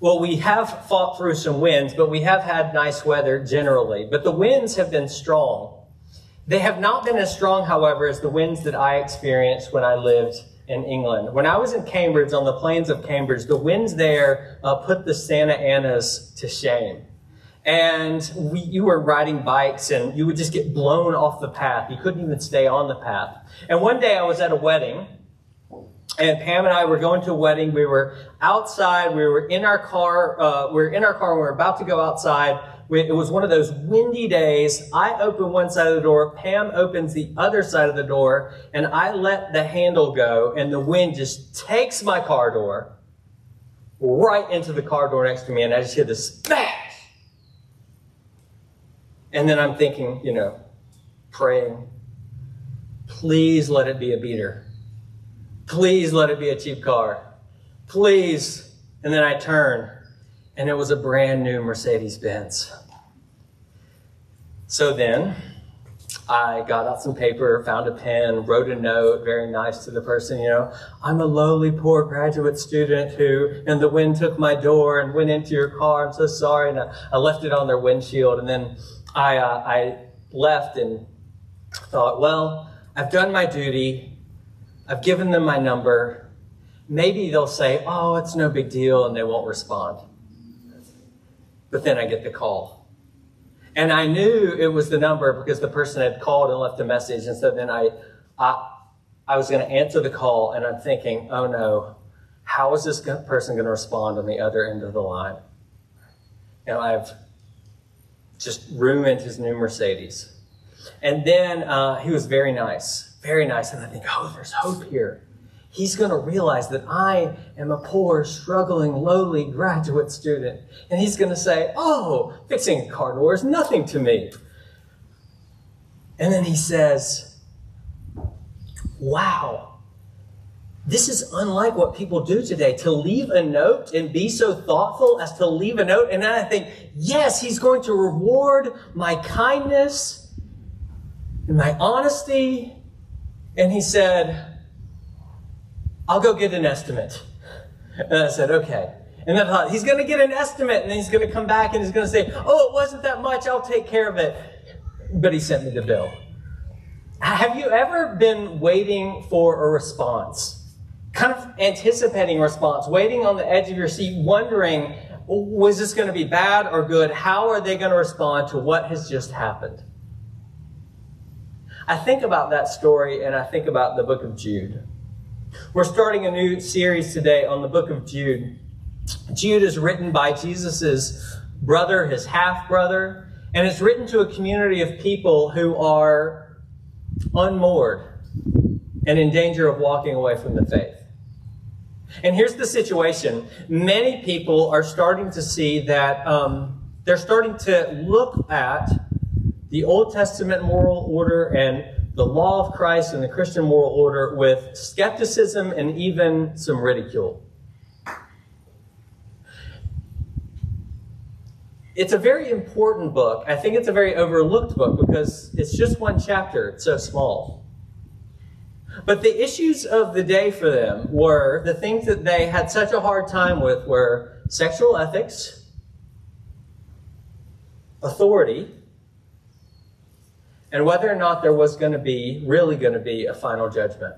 Well, we have fought through some winds, but we have had nice weather generally. But the winds have been strong. They have not been as strong, however, as the winds that I experienced when I lived in England. When I was in Cambridge, on the plains of Cambridge, the winds there put the Santa Anas to shame. And you were riding bikes and you would just get blown off the path. You couldn't even stay on the path. And one day I was at a wedding, and Pam and I were going to a wedding. We were outside. We were in our car. We were about to go outside. It was one of those windy days. I open one side of the door. Pam opens the other side of the door, and I let the handle go, and the wind just takes my car door right into the car door next to me, and I just hear this smash. And then I'm thinking, praying, please let it be a beater. Please let it be a cheap car. Please. And then I turn, and it was a brand new Mercedes-Benz. So then I got out some paper, found a pen, wrote a note, very nice to the person, I'm a lowly, poor graduate student and the wind took my door and went into your car. I'm so sorry. And I left it on their windshield. And then I left and thought, well, I've done my duty. I've given them my number. Maybe they'll say, oh, it's no big deal, and they won't respond. But then I get the call. And I knew it was the number because the person had called and left a message. And so then I was going to answer the call, and I'm thinking, oh no, how is this person going to respond on the other end of the line? I've just ruined his new Mercedes. And then he was very nice, very nice. And I think, oh, there's hope here. He's going to realize that I am a poor, struggling, lowly graduate student. And he's going to say, oh, fixing a car door is nothing to me. And then he says, wow, this is unlike what people do today, to leave a note and be so thoughtful as to leave a note. And then I think, yes, he's going to reward my kindness and my honesty. And he said, I'll go get an estimate. And I said, okay. And then I thought, he's going to get an estimate, and then he's going to come back and he's going to say, oh, it wasn't that much, I'll take care of it. But he sent me the bill. Have you ever been waiting for a response? Kind of anticipating a response, waiting on the edge of your seat, wondering, was this going to be bad or good? How are they going to respond to what has just happened? I think about that story, and I think about the book of Jude. We're starting a new series today on the book of Jude. Jude is written by Jesus' brother, his half-brother, and it's written to a community of people who are unmoored and in danger of walking away from the faith. And here's the situation. Many people are starting to see that they're starting to look at the Old Testament moral order and the law of Christ and the Christian moral order with skepticism and even some ridicule. It's a very important book. I think it's a very overlooked book because it's just one chapter. It's so small. But the issues of the day for them were, the things that they had such a hard time with were sexual ethics, authority, and whether or not there was really going to be a final judgment.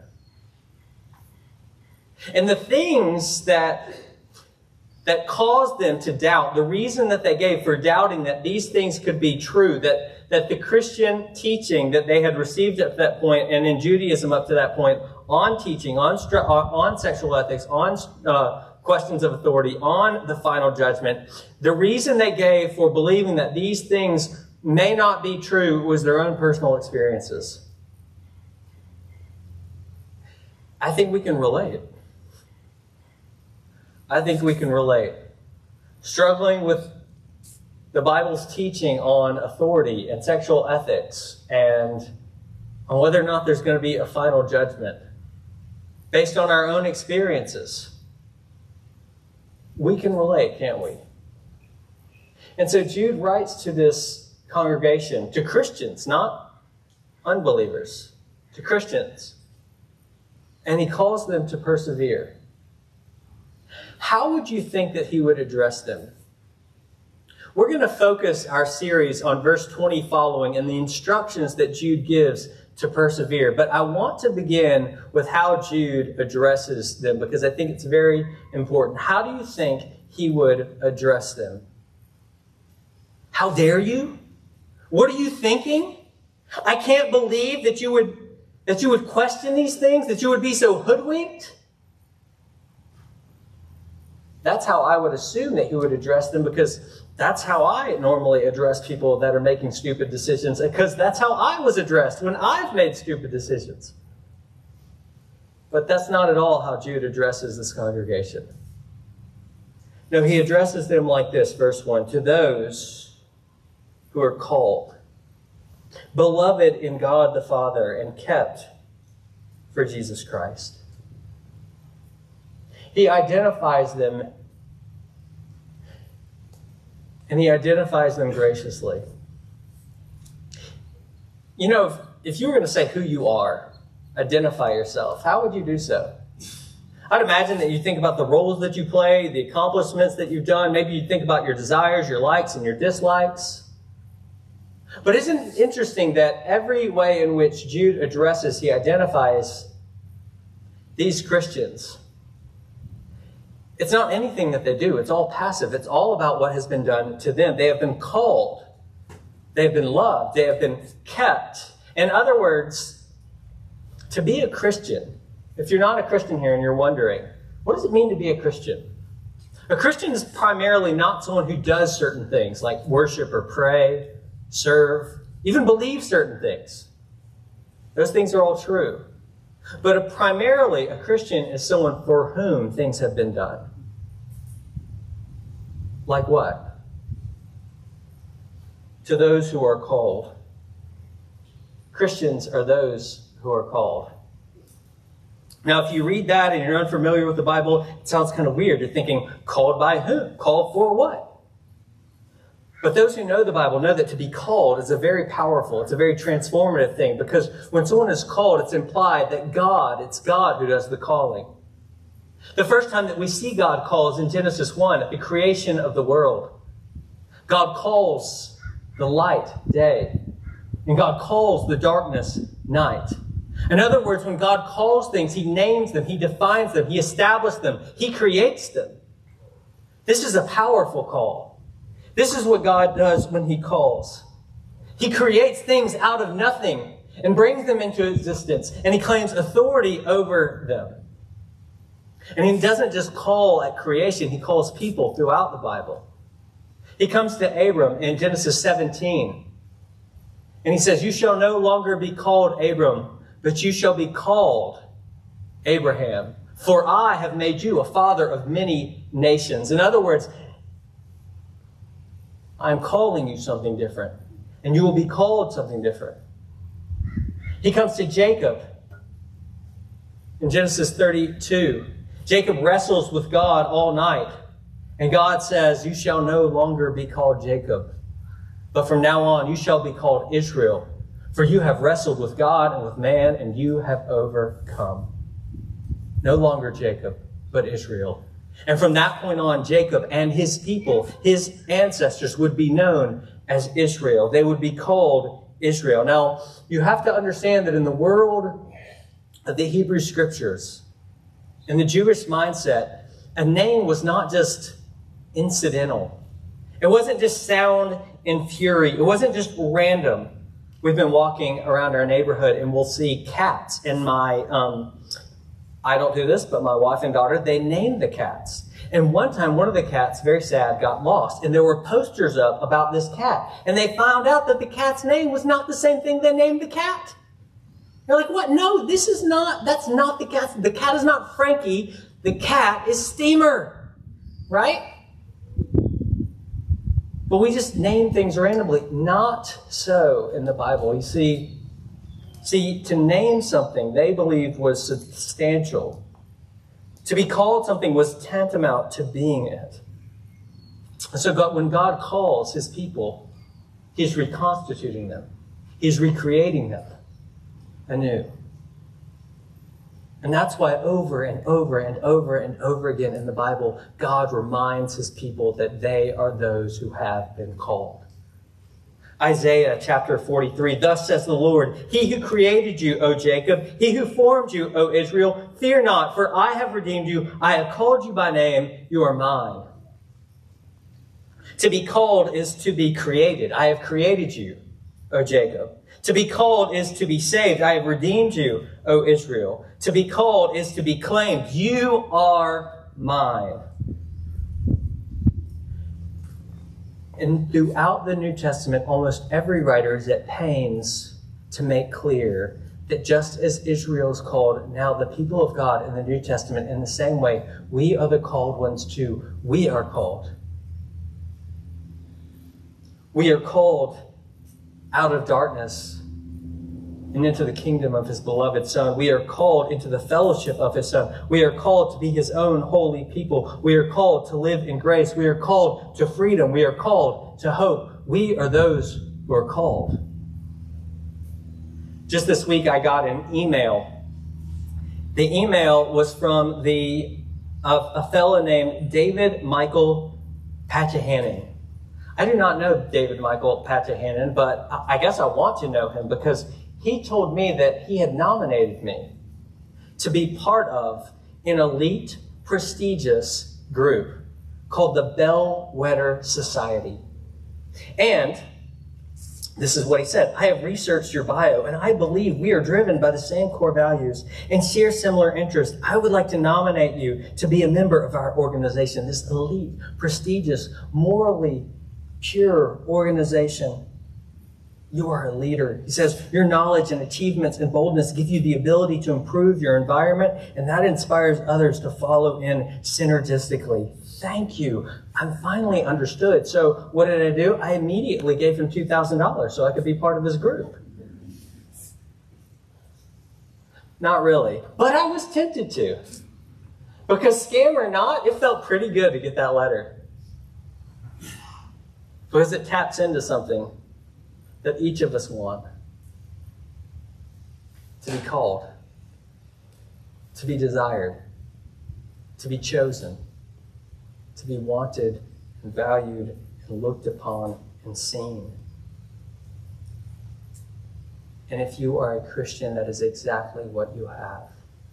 And the things that caused them to doubt, the reason that they gave for doubting that these things could be true, that the Christian teaching that they had received at that point, and in Judaism up to that point, on teaching, on sexual ethics, on questions of authority, on the final judgment, the reason they gave for believing that these things may not be true was their own personal experiences. I think we can relate. I think we can relate. Struggling with the Bible's teaching on authority and sexual ethics and on whether or not there's going to be a final judgment based on our own experiences. We can relate, can't we? And so Jude writes to this congregation, to Christians, not unbelievers, to Christians. And he calls them to persevere. how would you think that he would address them? We're going to focus our series on verse 20 following and the instructions that Jude gives to persevere. But I want to begin with how Jude addresses them because I think it's very important. How do you think he would address them? How dare you? What are you thinking? I can't believe that you would question these things, that you would be so hoodwinked. That's how I would assume that he would address them, because that's how I normally address people that are making stupid decisions, because that's how I was addressed when I've made stupid decisions. But that's not at all how Jude addresses this congregation. No, he addresses them like this, verse 1, to those who are called, beloved in God the Father, and kept for Jesus Christ. He identifies them, and he identifies them graciously. You know, if you were going to say who you are, identify yourself, how would you do so? I'd imagine that you think about the roles that you play, the accomplishments that you've done. Maybe you think about your desires, your likes, and your dislikes. But isn't it interesting that every way in which Jude addresses, he identifies these Christians? It's not anything that they do. It's all passive. It's all about what has been done to them. They have been called. They have been loved. They have been kept. In other words, to be a Christian, if you're not a Christian here and you're wondering, what does it mean to be a Christian? A Christian is primarily not someone who does certain things like worship or pray, serve, even believe certain things. Those things are all true. But primarily, a Christian is someone for whom things have been done. Like what? To those who are called. Christians are those who are called. Now, if you read that and you're unfamiliar with the Bible, it sounds kind of weird. You're thinking, called by whom? Called for what? But those who know the Bible know that to be called is a very powerful, it's a very transformative thing, because when someone is called, it's implied that it's God who does the calling. The first time that we see God call is in Genesis 1, at the creation of the world. God calls the light day, and God calls the darkness night. In other words, when God calls things, he names them, he defines them, he establishes them, he creates them. This is a powerful call. This is what God does when he calls. He creates things out of nothing and brings them into existence, and he claims authority over them. And he doesn't just call at creation, he calls people throughout the Bible. He comes to Abram in Genesis 17, and he says, "You shall no longer be called Abram, but you shall be called Abraham, for I have made you a father of many nations." In other words, I'm calling you something different, and you will be called something different. He comes to Jacob in Genesis 32. Jacob wrestles with God all night, and God says, "You shall no longer be called Jacob, but from now on you shall be called Israel, for you have wrestled with God and with man, and you have overcome." No longer Jacob, but Israel. And from that point on, Jacob and his people, his ancestors, would be known as Israel. They would be called Israel. Now, you have to understand that in the world of the Hebrew Scriptures, in the Jewish mindset, a name was not just incidental. It wasn't just sound and fury. It wasn't just random. We've been walking around our neighborhood and we'll see cats. And I don't do this, but my wife and daughter, they named the cats. And one time, one of the cats, very sad, got lost. And there were posters up about this cat. And they found out that the cat's name was not the same thing they named the cat. They're like, what? No, that's not the cat. The cat is not Frankie. The cat is Steamer. Right? But we just name things randomly. Not so in the Bible. You see, to name something they believed was substantial. To be called something was tantamount to being it. And so when God calls his people, he's reconstituting them. He's recreating them anew. And that's why over and over and over and over again in the Bible, God reminds his people that they are those who have been called. Isaiah chapter 43, thus says the Lord, he who created you, O Jacob, he who formed you, O Israel, fear not, for I have redeemed you. I have called you by name. You are mine. To be called is to be created. I have created you, O Jacob. To be called is to be saved. I have redeemed you, O Israel. To be called is to be claimed. You are mine. And throughout the New Testament, almost every writer is at pains to make clear that just as Israel is called, now the people of God in the New Testament, in the same way, we are the called ones too. We are called. We are called out of darkness and into the kingdom of his beloved Son. We are called into the fellowship of his Son. We are called to be his own holy people. We are called to live in grace. We are called to freedom. We are called to hope. We are those who are called. Just this week, I got an email. The email was from a fellow named David Michael Pachahanan. I do not know David Michael Pachahanan, but I guess I want to know him because he told me that he had nominated me to be part of an elite, prestigious group called the Bellwether Society. And this is what he said. I have researched your bio, and I believe we are driven by the same core values and share similar interests. I would like to nominate you to be a member of our organization, this elite, prestigious, morally pure organization. You are a leader. He says, your knowledge and achievements and boldness give you the ability to improve your environment, and that inspires others to follow in synergistically. Thank you. I'm finally understood. So what did I do? I immediately gave him $2,000 so I could be part of his group. Not really, but I was tempted to. Because scam or not, it felt pretty good to get that letter. Because it taps into something that each of us want. To be called, to be desired, to be chosen, to be wanted and valued and looked upon and seen. And if you are a Christian, that is exactly what you have.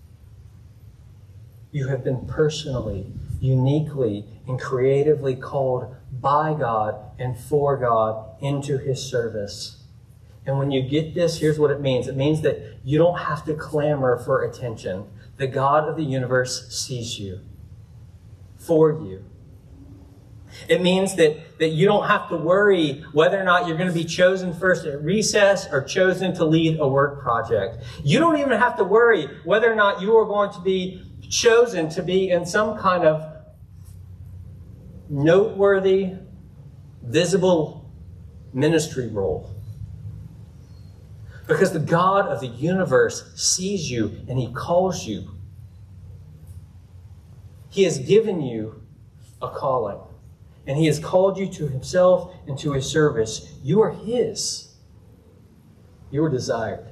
You have been personally, uniquely, and creatively called by God and for God into his service. And when you get this, here's what it means. It means that you don't have to clamor for attention. The God of the universe sees you, for you. It means that you don't have to worry whether or not you're going to be chosen first at recess or chosen to lead a work project. You don't even have to worry whether or not you are going to be chosen to be in some kind of noteworthy, visible ministry role. Because the God of the universe sees you and he calls you. He has given you a calling. And he has called you to himself and to his service. You are his. You are desired.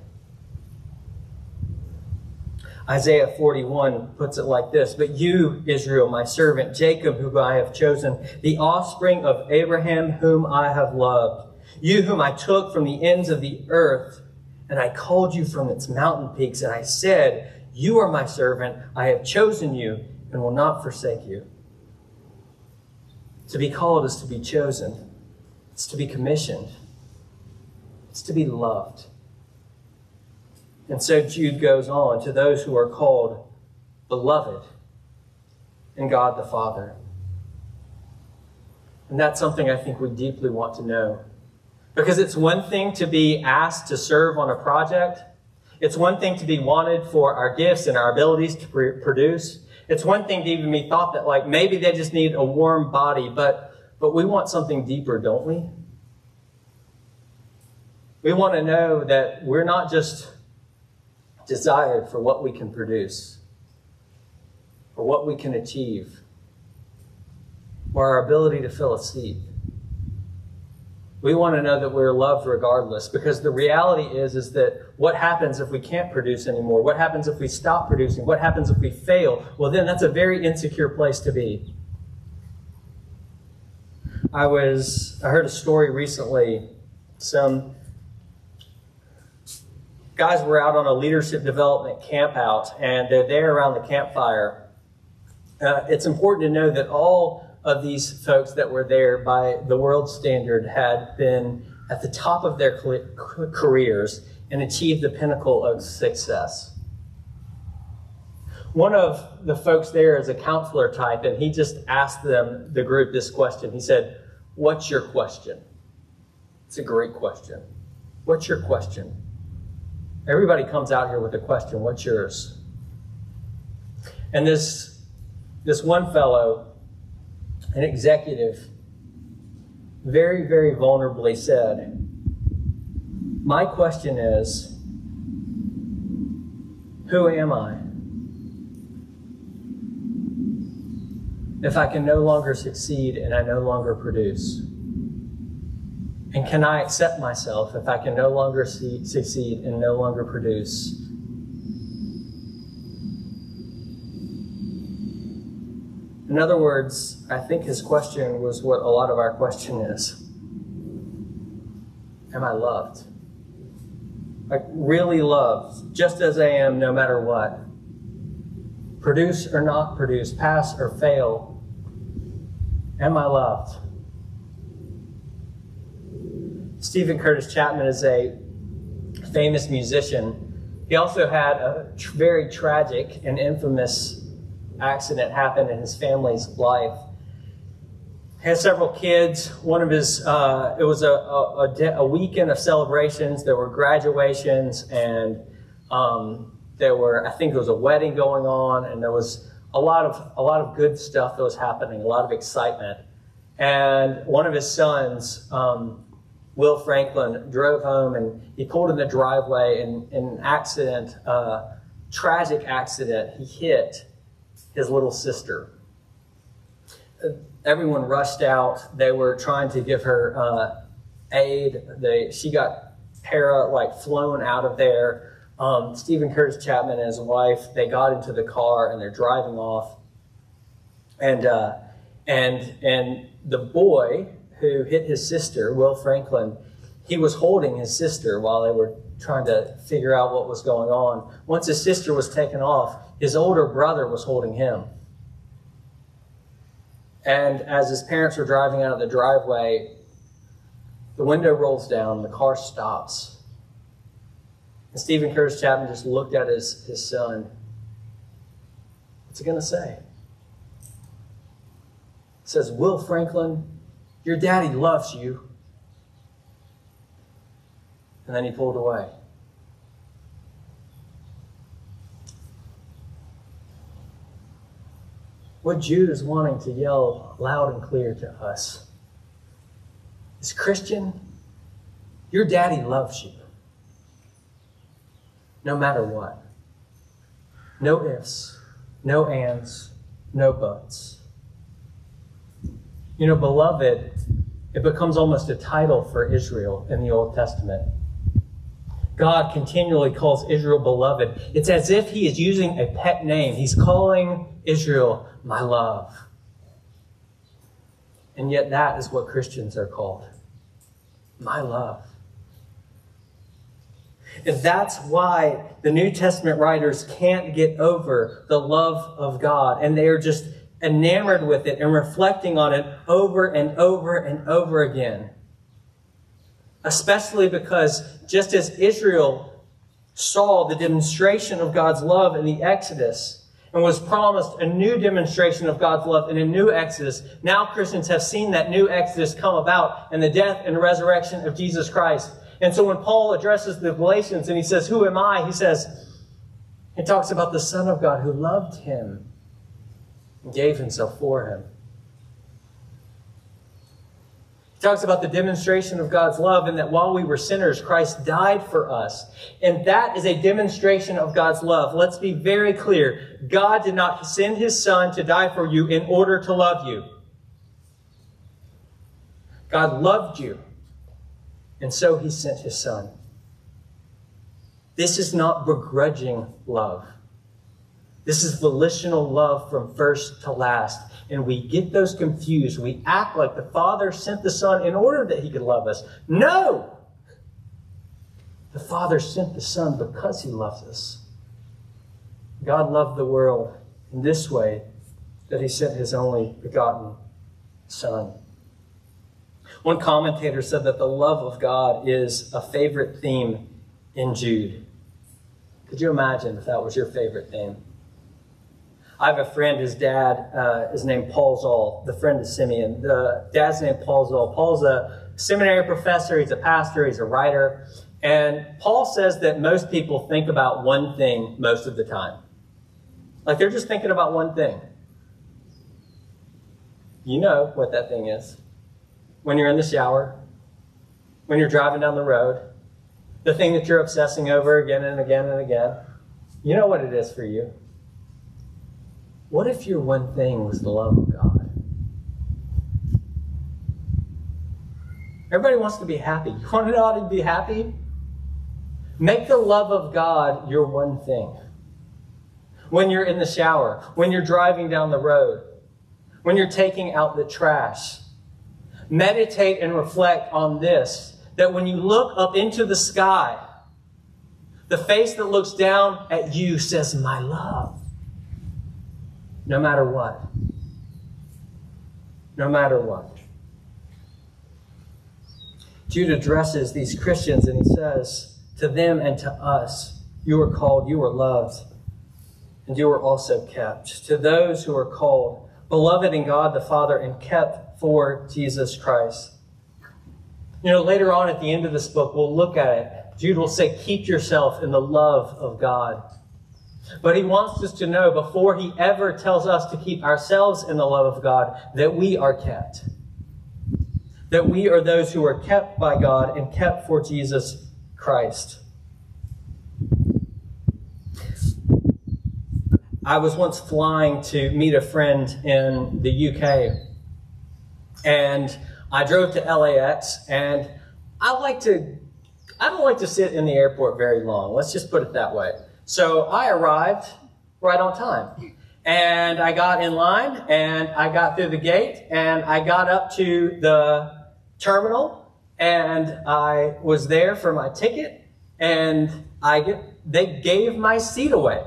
Isaiah 41 puts it like this, but you, Israel, my servant, Jacob, whom I have chosen, the offspring of Abraham, whom I have loved, you whom I took from the ends of the earth, and I called you from its mountain peaks, and I said, you are my servant, I have chosen you, and will not forsake you. To be called is to be chosen. It's to be commissioned. It's to be loved. And so Jude goes on, to those who are called beloved in God the Father. And that's something I think we deeply want to know. Because it's one thing to be asked to serve on a project. It's one thing to be wanted for our gifts and our abilities to produce. It's one thing to even be thought that like maybe they just need a warm body, but we want something deeper, don't we? We want to know that we're not just desired for what we can produce, or what we can achieve, or our ability to fill a seat. We want to know that we're loved regardless, because the reality is that what happens if we can't produce anymore? What happens if we stop producing? What happens if we fail? Well, then that's a very insecure place to be. I heard a story recently. Some guys were out on a leadership development camp out, and they're there around the campfire. It's important to know that all of these folks that were there by the world standard had been at the top of their careers and achieved the pinnacle of success. One of the folks there is a counselor type, and he just asked the group, this question. He said, "What's your question?" It's a great question. What's your question? Everybody comes out here with a question. What's yours? And this one fellow, an executive, very, very vulnerably said, "My question is, who am I? If I can no longer succeed and I no longer produce? And can I accept myself if I can no longer succeed and no longer produce?" In other words, I think his question was what a lot of our question is. Am I loved? Like, really loved, just as I am, no matter what. Produce or not produce, pass or fail. Am I loved? Stephen Curtis Chapman is a famous musician. He also had a very tragic and infamous accident happen in his family's life. He had several kids. One of his, it was a weekend of celebrations. There were graduations, and there were, I think, there was a wedding going on, and there was a lot of good stuff that was happening, a lot of excitement. And one of his sons, Will Franklin, drove home, and he pulled in the driveway, and in an accident, tragic accident, he hit his little sister. Everyone rushed out. They were trying to give her aid. She got flown out of there. Stephen Curtis Chapman and his wife, they got into the car and they're driving off. And the boy who hit his sister, Will Franklin, he was holding his sister while they were trying to figure out what was going on. Once his sister was taken off, his older brother was holding him. And as his parents were driving out of the driveway, the window rolls down, the car stops. And Stephen Curtis Chapman just looked at his son. What's he going to say? He says, "Will Franklin, your daddy loves you." And then he pulled away. What Jude is wanting to yell loud and clear to us is, Christian, your daddy loves you. No matter what. No ifs, no ands, no buts. You know, beloved, it becomes almost a title for Israel in the Old Testament. God continually calls Israel beloved. It's as if he is using a pet name. He's calling Israel my love. And yet that is what Christians are called. My love. And that's why the New Testament writers can't get over the love of God. And they are just enamored with it and reflecting on it over and over and over again. Especially because just as Israel saw the demonstration of God's love in the Exodus and was promised a new demonstration of God's love in a new Exodus, now Christians have seen that new Exodus come about in the death and resurrection of Jesus Christ. And so when Paul addresses the Galatians and he says, "Who am I?" he talks about the Son of God who loved him and gave himself for him. He talks about the demonstration of God's love and that while we were sinners, Christ died for us. And that is a demonstration of God's love. Let's be very clear. God did not send his Son to die for you in order to love you. God loved you And so he sent his son. This is not begrudging love. This is volitional love from first to last. And we get those confused. We act like the Father sent the Son in order that he could love us. No! The Father sent the Son because he loves us. God loved the world in this way, that he sent his only begotten Son. One commentator said that the love of God is a favorite theme in Jude. Could you imagine if that was your favorite theme? I have a friend, his dad is named Paul Zoll, the friend of Simeon. The dad's named Paul Zoll. Paul's a seminary professor, he's a pastor, he's a writer. And Paul says that most people think about one thing most of the time. Like they're just thinking about one thing. You know what that thing is. When you're in the shower, when you're driving down the road, the thing that you're obsessing over again and again and again. You know what it is for you. What if your one thing was the love of God? Everybody wants to be happy. You want to know how to be happy? Make the love of God your one thing. When you're in the shower, when you're driving down the road, when you're taking out the trash, meditate and reflect on this, that when you look up into the sky, the face that looks down at you says, my love. No matter what. No matter what. Jude addresses these Christians and he says, to them and to us, you are called, you are loved, and you are also kept. To those who are called, beloved in God the Father, and kept for Jesus Christ. You know, later on at the end of this book, we'll look at it. Jude will say, keep yourself in the love of God. But he wants us to know before he ever tells us to keep ourselves in the love of God, that we are kept. That we are those who are kept by God and kept for Jesus Christ. I was once flying to meet a friend in the UK. And I drove to LAX, and I don't like to sit in the airport very long. Let's just put it that way. So I arrived right on time. And I got in line, and I got through the gate, and I got up to the terminal, and I was there for my ticket, and they gave my seat away.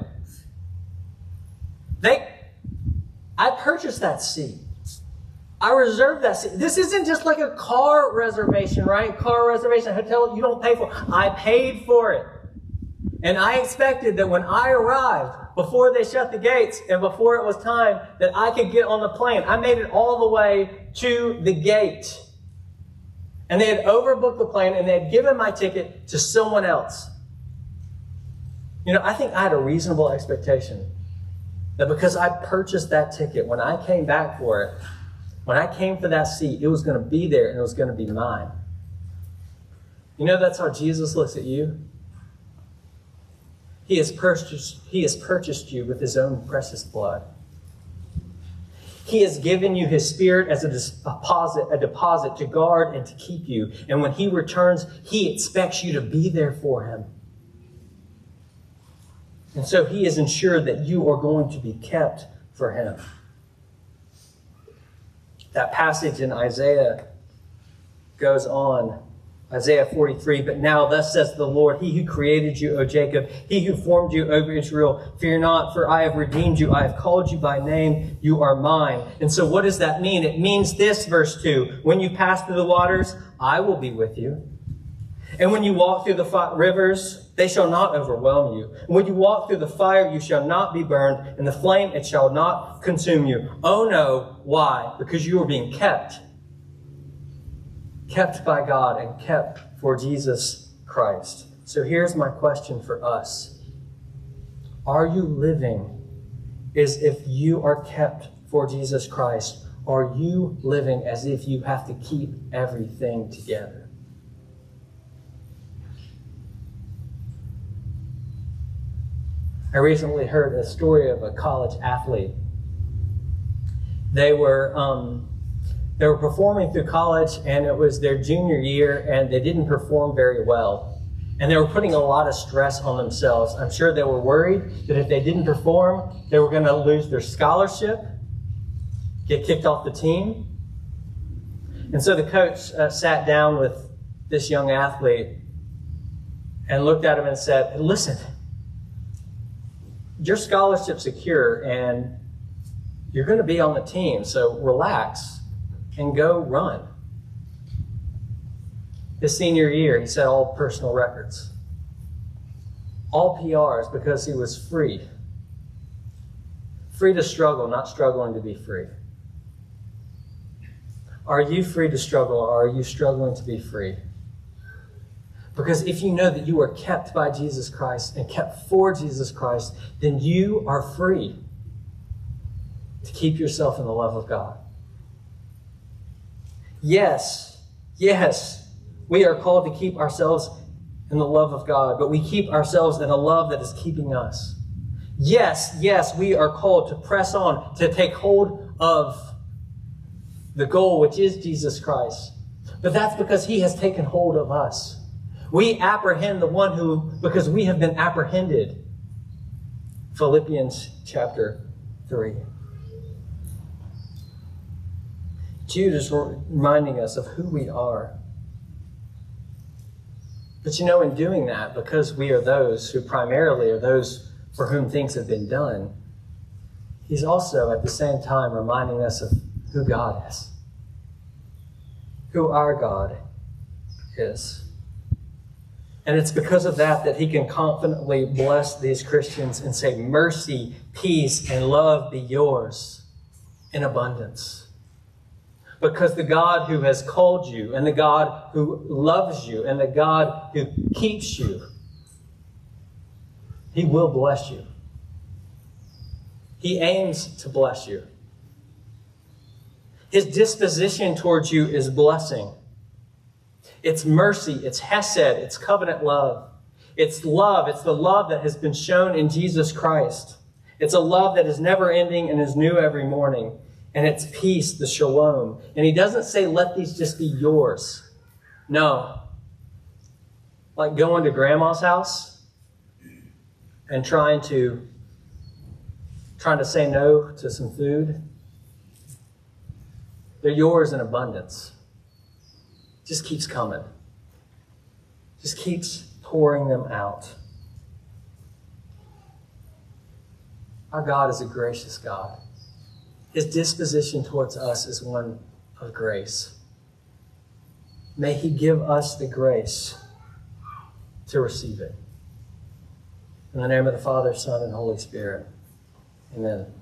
I purchased that seat. I reserved that seat. This isn't just like a car reservation, right? Car reservation, hotel, you don't pay for it. I paid for it. And I expected that when I arrived, before they shut the gates and before it was time, that I could get on the plane. I made it all the way to the gate. And they had overbooked the plane and they had given my ticket to someone else. You know, I think I had a reasonable expectation that because I purchased that ticket, when I came back for it, when I came for that seat, it was going to be there and it was going to be mine. You know, that's how Jesus looks at you. He has purchased you with his own precious blood. He has given you his Spirit as a deposit to guard and to keep you. And when he returns, he expects you to be there for him. And so he has ensured that you are going to be kept for him. That passage in Isaiah goes on. Isaiah 43, but now thus says the Lord, he who created you, O Jacob, he who formed you, O Israel, fear not, for I have redeemed you. I have called you by name. You are mine. And so what does that mean? It means this, verse 2. When you pass through the waters, I will be with you. And when you walk through the rivers, they shall not overwhelm you. And when you walk through the fire, you shall not be burned, and the flame, it shall not consume you. Oh no, why? Because you are being kept. Kept by God and kept for Jesus Christ. So here's my question for us. Are you living as if you are kept for Jesus Christ? Are you living as if you have to keep everything together? I recently heard a story of a college athlete. They were They were performing through college, and it was their junior year, and they didn't perform very well. And they were putting a lot of stress on themselves. I'm sure they were worried that if they didn't perform, they were going to lose their scholarship, get kicked off the team. And so the coach sat down with this young athlete and looked at him and said, listen, your scholarship's secure and you're going to be on the team, so relax and go run. His senior year, he set all personal records, all PRs, because he was free. Free to struggle, not struggling to be free. Are you free to struggle, or are you struggling to be free? Because if you know that you are kept by Jesus Christ and kept for Jesus Christ, then you are free to keep yourself in the love of God. Yes, we are called to keep ourselves in the love of God, but we keep ourselves in a love that is keeping us. Yes, we are called to press on, to take hold of the goal, which is Jesus Christ. But that's because he has taken hold of us. We apprehend the one who, because we have been apprehended. Philippians chapter 3. Jude is reminding us of who we are. But you know, in doing that, because we are those who primarily are those for whom things have been done, he's also at the same time reminding us of who God is, who our God is. And it's because of that that he can confidently bless these Christians and say, mercy, peace, and love be yours in abundance. Because the God who has called you, and the God who loves you, and the God who keeps you, he will bless you. He aims to bless you. His disposition towards you is blessing. It's mercy, it's hesed, it's covenant love. It's love, it's the love that has been shown in Jesus Christ. It's a love that is never ending and is new every morning. And it's peace, the shalom. And he doesn't say, let these just be yours. No. Like going to grandma's house and trying to say no to some food. They're yours in abundance. Just keeps coming. Just keeps pouring them out. Our God is a gracious God. His disposition towards us is one of grace. May he give us the grace to receive it. In the name of the Father, Son, and Holy Spirit. Amen.